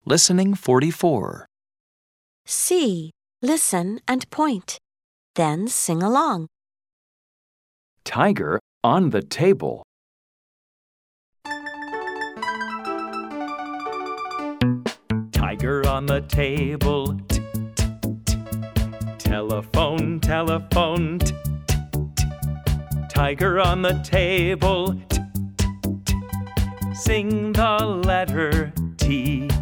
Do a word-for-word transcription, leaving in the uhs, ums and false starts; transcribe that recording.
Listening forty-four. C. Listen and point. Then sing along. Tiger on the table. Tiger on the table. T, t, t. Telephone, telephone. T, t, t. Tiger on the table. T, t, t. Sing the letter T.